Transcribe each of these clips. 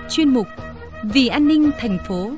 chuyên mục Vì an ninh thành phố.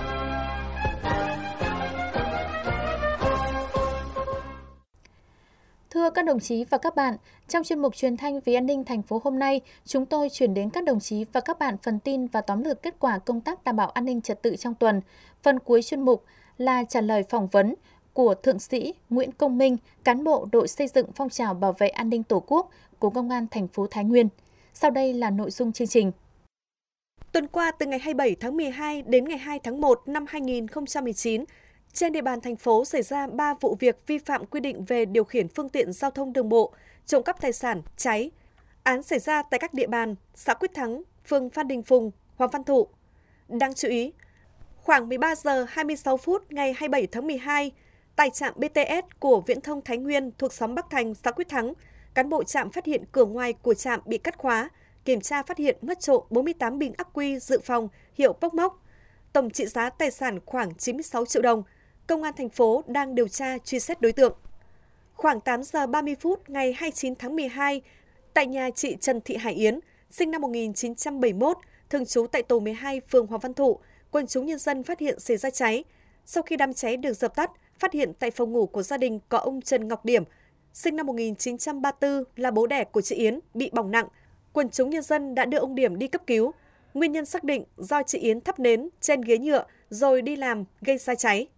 Thưa các đồng chí và các bạn, trong chuyên mục truyền thanh Vì an ninh thành phố hôm nay, chúng tôi chuyển đến các đồng chí và các bạn phần tin và tóm lược kết quả công tác đảm bảo an ninh trật tự trong tuần. Phần cuối chuyên mục là trả lời phỏng vấn của Thượng sĩ Nguyễn Công Minh, cán bộ đội xây dựng phong trào bảo vệ an ninh Tổ quốc của Công an thành phố Thái Nguyên. Sau đây là nội dung chương trình. Tuần qua, từ ngày 27 tháng 12 đến ngày 2 tháng 1 năm 2019, trên địa bàn thành phố xảy ra 3 vụ việc vi phạm quy định về điều khiển phương tiện giao thông đường bộ, trộm cắp tài sản, cháy. Án xảy ra tại các địa bàn xã Quyết Thắng, phường Phan Đình Phùng, Hoàng Văn Thụ. Đáng chú ý, khoảng 13 giờ 26 phút ngày 27 tháng 12, tại trạm BTS của Viễn thông Thái Nguyên thuộc xóm Bắc Thành, xã Quyết Thắng, cán bộ trạm phát hiện cửa ngoài của trạm bị cắt khóa, kiểm tra phát hiện mất trộm 48 bình ắc quy dự phòng hiệu Pốc Mốc. Tổng trị giá tài sản khoảng 96 triệu đồng. Công an thành phố đang điều tra truy xét đối tượng. Khoảng 8 giờ 30 phút ngày 29 tháng 12, tại nhà chị Trần Thị Hải Yến, sinh năm 1971, thường trú tại tổ 12 phường Hoàng Văn Thụ, quần chúng nhân dân phát hiện xảy ra cháy. Sau khi đám cháy được dập tắt, phát hiện tại phòng ngủ của gia đình có ông Trần Ngọc Điểm, sinh năm 1934, là bố đẻ của chị Yến, bị bỏng nặng. Quần chúng nhân dân đã đưa ông Điểm đi cấp cứu. Nguyên nhân xác định do chị Yến thắp nến trên ghế nhựa rồi đi làm gây ra cháy.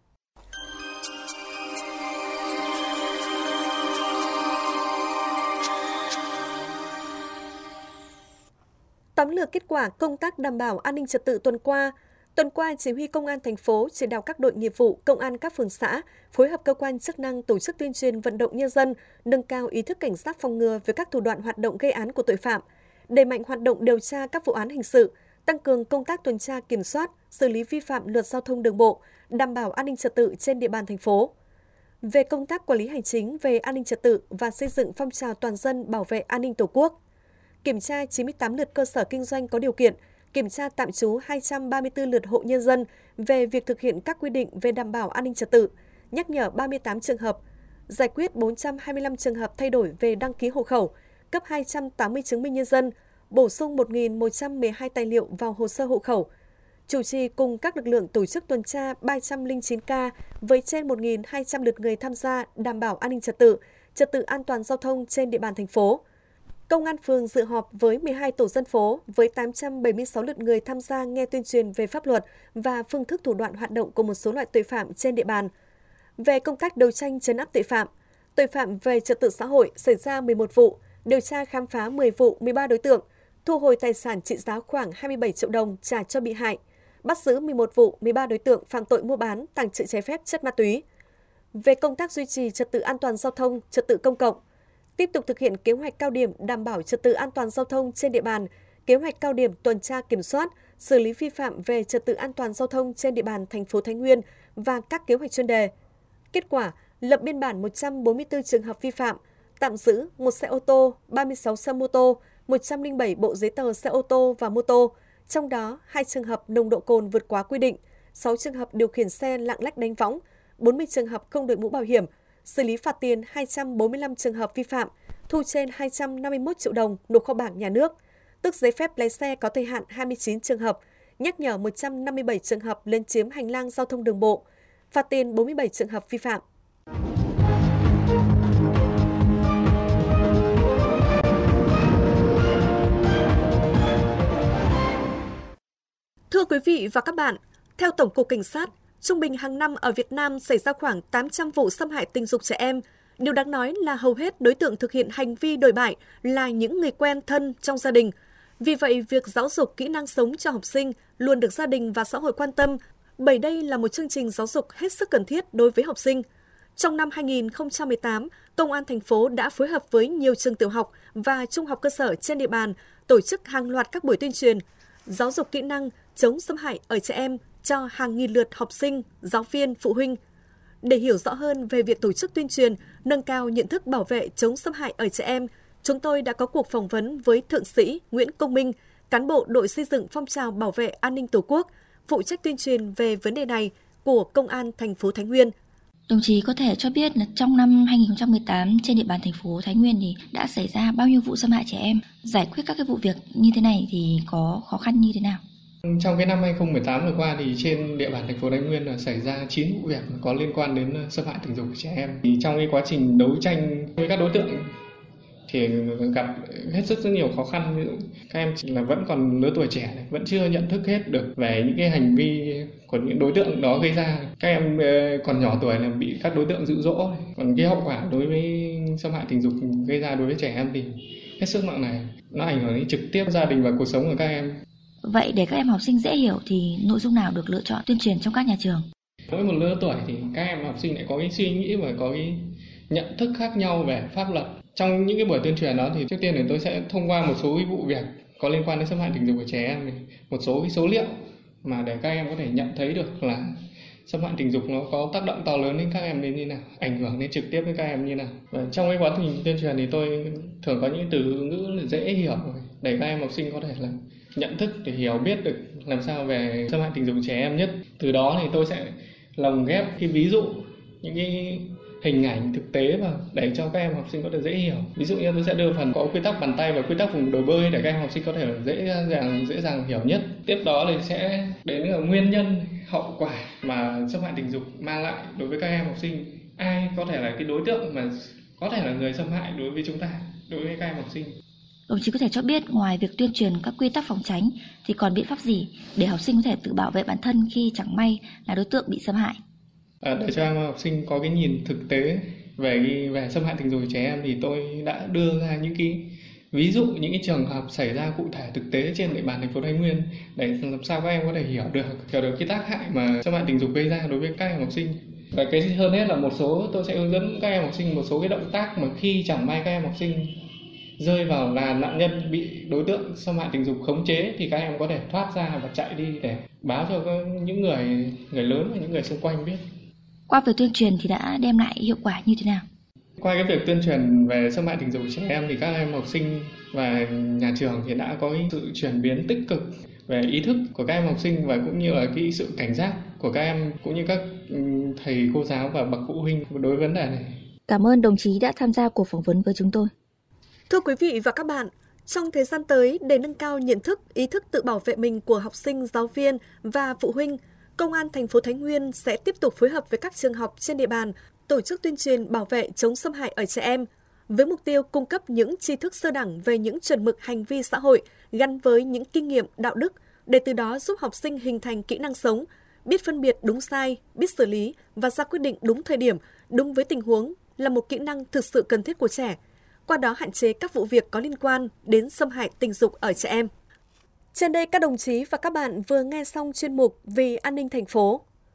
Tóm lược kết quả công tác đảm bảo an ninh trật tự tuần qua. Tuần qua, Chỉ huy Công an thành phố chỉ đạo các đội nghiệp vụ, công an các phường xã phối hợp cơ quan chức năng tổ chức tuyên truyền vận động nhân dân nâng cao ý thức cảnh giác phòng ngừa về các thủ đoạn hoạt động gây án của tội phạm, đẩy mạnh hoạt động điều tra các vụ án hình sự, tăng cường công tác tuần tra kiểm soát, xử lý vi phạm luật giao thông đường bộ, đảm bảo an ninh trật tự trên địa bàn thành phố. Về công tác quản lý hành chính về an ninh trật tự và xây dựng phong trào toàn dân bảo vệ an ninh Tổ quốc, kiểm tra 98 lượt cơ sở kinh doanh có điều kiện, kiểm tra tạm trú 234 lượt hộ nhân dân về việc thực hiện các quy định về đảm bảo an ninh trật tự, nhắc nhở 38 trường hợp, giải quyết 425 trường hợp thay đổi về đăng ký hộ khẩu, cấp 280 chứng minh nhân dân, bổ sung 1.112 tài liệu vào hồ sơ hộ khẩu, chủ trì cùng các lực lượng tổ chức tuần tra 309 ca với trên 1.200 lượt người tham gia đảm bảo an ninh trật tự an toàn giao thông trên địa bàn thành phố. Công an phường dự họp với 12 tổ dân phố với 876 lượt người tham gia nghe tuyên truyền về pháp luật và phương thức thủ đoạn hoạt động của một số loại tội phạm trên địa bàn. Về công tác đấu tranh trấn áp tội phạm về trật tự xã hội xảy ra 11 vụ, điều tra khám phá 10 vụ 13 đối tượng, thu hồi tài sản trị giá khoảng 27 triệu đồng trả cho bị hại, bắt giữ 11 vụ 13 đối tượng phạm tội mua bán, tàng trữ trái phép chất ma túy. Về công tác duy trì trật tự an toàn giao thông, trật tự công cộng, tiếp tục thực hiện kế hoạch cao điểm đảm bảo trật tự an toàn giao thông trên địa bàn, kế hoạch cao điểm tuần tra kiểm soát, xử lý vi phạm về trật tự an toàn giao thông trên địa bàn thành phố Thái Nguyên và các kế hoạch chuyên đề. Kết quả, lập biên bản 144 trường hợp vi phạm, tạm giữ 1 xe ô tô, 36 xe mô tô, 107 bộ giấy tờ xe ô tô và mô tô, trong đó 2 trường hợp nồng độ cồn vượt quá quy định, 6 trường hợp điều khiển xe lạng lách đánh võng, 40 trường hợp không đội mũ bảo hiểm, xử lý phạt tiền 245 trường hợp vi phạm, thu trên 251 triệu đồng nộp kho bạc nhà nước, tước giấy phép lái xe có thời hạn 29 trường hợp, nhắc nhở 157 trường hợp lấn chiếm hành lang giao thông đường bộ, phạt tiền 47 trường hợp vi phạm. Thưa quý vị và các bạn, theo Tổng cục Cảnh sát, trung bình hàng năm ở Việt Nam xảy ra khoảng 800 vụ xâm hại tình dục trẻ em. Điều đáng nói là hầu hết đối tượng thực hiện hành vi đồi bại là những người quen thân trong gia đình. Vì vậy, việc giáo dục kỹ năng sống cho học sinh luôn được gia đình và xã hội quan tâm, bởi đây là một chương trình giáo dục hết sức cần thiết đối với học sinh. Trong năm 2018, Công an thành phố đã phối hợp với nhiều trường tiểu học và trung học cơ sở trên địa bàn tổ chức hàng loạt các buổi tuyên truyền, giáo dục kỹ năng chống xâm hại ở trẻ em cho hàng nghìn lượt học sinh, giáo viên, phụ huynh. Để hiểu rõ hơn về việc tổ chức tuyên truyền, nâng cao nhận thức bảo vệ chống xâm hại ở trẻ em, chúng tôi đã có cuộc phỏng vấn với Thượng sĩ Nguyễn Công Minh, cán bộ đội xây dựng phong trào bảo vệ an ninh Tổ quốc, phụ trách tuyên truyền về vấn đề này của Công an thành phố Thái Nguyên. Đồng chí có thể cho biết là trong năm 2018 trên địa bàn thành phố Thái Nguyên thì đã xảy ra bao nhiêu vụ xâm hại trẻ em? Giải quyết các cái vụ việc như thế này thì có khó khăn như thế nào? Trong cái năm 2018 vừa qua thì trên địa bàn thành phố Thái Nguyên là xảy ra 9 vụ việc có liên quan đến xâm hại tình dục trẻ em. Thì trong cái quá trình đấu tranh với các đối tượng thì gặp hết sức rất nhiều khó khăn. Ví dụ các em chỉ là vẫn còn lứa tuổi trẻ này, vẫn chưa nhận thức hết được về những cái hành vi của những đối tượng đó gây ra. Các em còn nhỏ tuổi là bị các đối tượng dụ dỗ. Còn cái hậu quả đối với xâm hại tình dục gây ra đối với trẻ em thì hết sức nặng nề. Nó ảnh hưởng đến trực tiếp gia đình và cuộc sống của các em. Vậy để các em học sinh dễ hiểu thì nội dung nào được lựa chọn tuyên truyền trong các nhà trường? Mỗi một lứa tuổi thì các em học sinh lại có cái suy nghĩ và có cái nhận thức khác nhau về pháp luật. Trong những cái buổi tuyên truyền đó thì trước tiên thì tôi sẽ thông qua một số cái vụ việc có liên quan đến xâm hại tình dục của trẻ em, một số cái số liệu mà để các em có thể nhận thấy được là xâm hại tình dục nó có tác động to lớn đến các em đến như nào, ảnh hưởng đến trực tiếp với các em như nào. Và trong cái quá trình tuyên truyền thì tôi thường có những từ ngữ dễ hiểu để các em học sinh có thể là nhận thức để hiểu biết được làm sao về xâm hại tình dục trẻ em nhất. Từ đó thì tôi sẽ lồng ghép cái ví dụ, những cái hình ảnh thực tế vào để cho các em học sinh có thể dễ hiểu. Ví dụ như tôi sẽ đưa phần có quy tắc bàn tay và quy tắc vùng đồ bơi để các em học sinh có thể dễ dàng hiểu nhất. Tiếp đó thì sẽ đến là nguyên nhân, hậu quả mà xâm hại tình dục mang lại đối với các em học sinh. Ai có thể là cái đối tượng mà có thể là người xâm hại đối với chúng ta, đối với các em học sinh. Đồng chí có thể cho biết ngoài việc tuyên truyền các quy tắc phòng tránh thì còn biện pháp gì để học sinh có thể tự bảo vệ bản thân khi chẳng may là đối tượng bị xâm hại? Để cho em học sinh có cái nhìn thực tế về xâm hại tình dục trẻ em thì tôi đã đưa ra những cái ví dụ, những cái trường hợp xảy ra cụ thể thực tế trên địa bàn thành phố Thái Nguyên để làm sao các em có thể hiểu được cái tác hại mà xâm hại tình dục gây ra đối với các em học sinh. Và cái hơn hết là tôi sẽ hướng dẫn các em học sinh một số cái động tác mà khi chẳng may các em học sinh rơi vào là nạn nhân bị đối tượng xâm hại tình dục khống chế thì các em có thể thoát ra và chạy đi để báo cho những người lớn và những người xung quanh biết. Qua việc tuyên truyền thì đã đem lại hiệu quả như thế nào? Qua cái việc tuyên truyền về xâm hại tình dục trẻ em thì các em học sinh và nhà trường thì đã có cái sự chuyển biến tích cực về ý thức của các em học sinh và cũng như là cái sự cảnh giác của các em cũng như các thầy cô giáo và bậc phụ huynh đối với vấn đề này. Cảm ơn đồng chí đã tham gia cuộc phỏng vấn với chúng tôi. Thưa quý vị và các bạn, trong thời gian tới để nâng cao nhận thức, ý thức tự bảo vệ mình của học sinh, giáo viên và phụ huynh, Công an thành phố Thái Nguyên sẽ tiếp tục phối hợp với các trường học trên địa bàn tổ chức tuyên truyền bảo vệ chống xâm hại ở trẻ em với mục tiêu cung cấp những tri thức sơ đẳng về những chuẩn mực hành vi xã hội gắn với những kinh nghiệm đạo đức để từ đó giúp học sinh hình thành kỹ năng sống, biết phân biệt đúng sai, biết xử lý và ra quyết định đúng thời điểm, đúng với tình huống là một kỹ năng thực sự cần thiết của trẻ. Qua đó hạn chế các vụ việc có liên quan đến xâm hại tình dục ở trẻ em. Trên đây các đồng chí và các bạn vừa nghe xong chuyên mục Vì an ninh thành phố.